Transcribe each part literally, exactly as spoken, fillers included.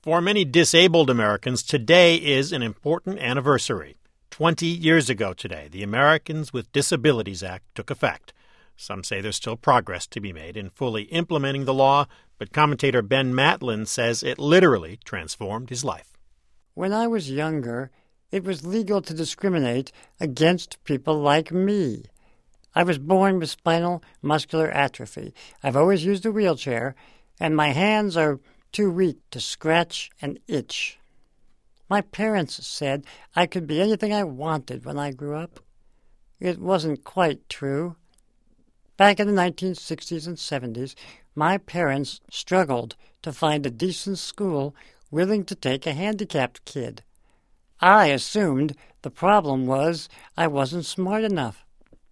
For many disabled Americans, today is an important anniversary. Twenty years ago today, the Americans with Disabilities Act took effect. Some say there's still progress to be made in fully implementing the law, but commentator Ben Matlin says it literally transformed his life. When I was younger, it was legal to discriminate against people like me. I was born with spinal muscular atrophy. I've always used a wheelchair, and my hands are too weak to scratch and itch. My parents said I could be anything I wanted when I grew up. It wasn't quite true. Back in the nineteen sixties and seventies, my parents struggled to find a decent school willing to take a handicapped kid. I assumed the problem was I wasn't smart enough.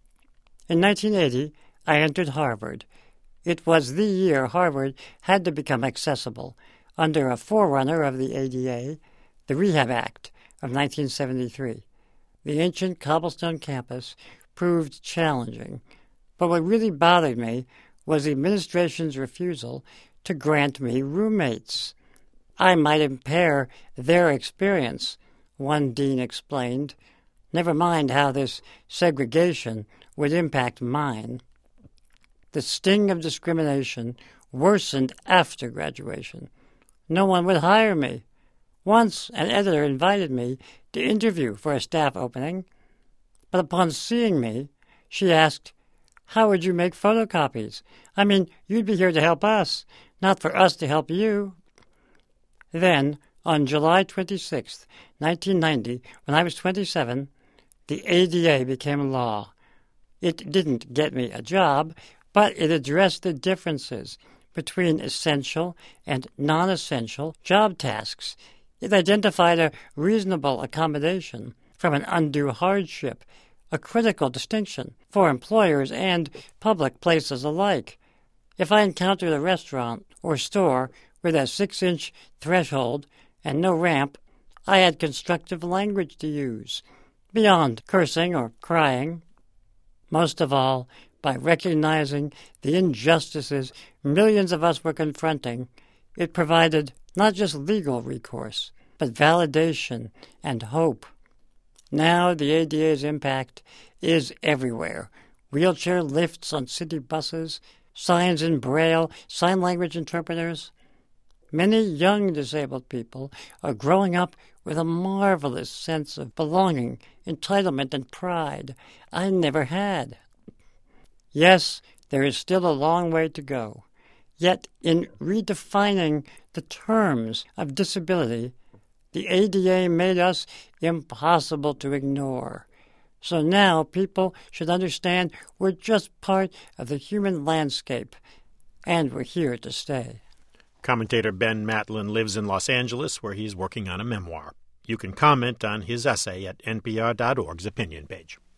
In nineteen eighty, I entered Harvard. It was the year Harvard had to become accessible under a forerunner of the A D A, the Rehab Act of nineteen seventy-three. The ancient cobblestone campus proved challenging, but what really bothered me was the administration's refusal to grant me roommates. I might impair their experience, one dean explained. Never mind how this segregation would impact mine. The sting of discrimination worsened after graduation. No one would hire me. Once an editor invited me to interview for a staff opening, but upon seeing me, she asked, "How would you make photocopies? I mean, you'd be here to help us, not for us to help you." Then, on July twenty-sixth, nineteen ninety, when I was twenty-seven, the A D A became law. It didn't get me a job, but it addressed the differences between essential and non-essential job tasks. It identified a reasonable accommodation from an undue hardship, a critical distinction for employers and public places alike. If I encountered a restaurant or store with a six-inch threshold and no ramp, I had constructive language to use, beyond cursing or crying. Most of all, by recognizing the injustices millions of us were confronting, it provided not just legal recourse, but validation and hope. Now the A D A's impact is everywhere. Wheelchair lifts on city buses, signs in Braille, sign language interpreters. Many young disabled people are growing up with a marvelous sense of belonging, entitlement, and pride I never had. Yes, there is still a long way to go. Yet in redefining the terms of disability, the A D A made us impossible to ignore. So now people should understand we're just part of the human landscape, and we're here to stay. Commentator Ben Matlin lives in Los Angeles, where he's working on a memoir. You can comment on his essay at N P R dot org's opinion page.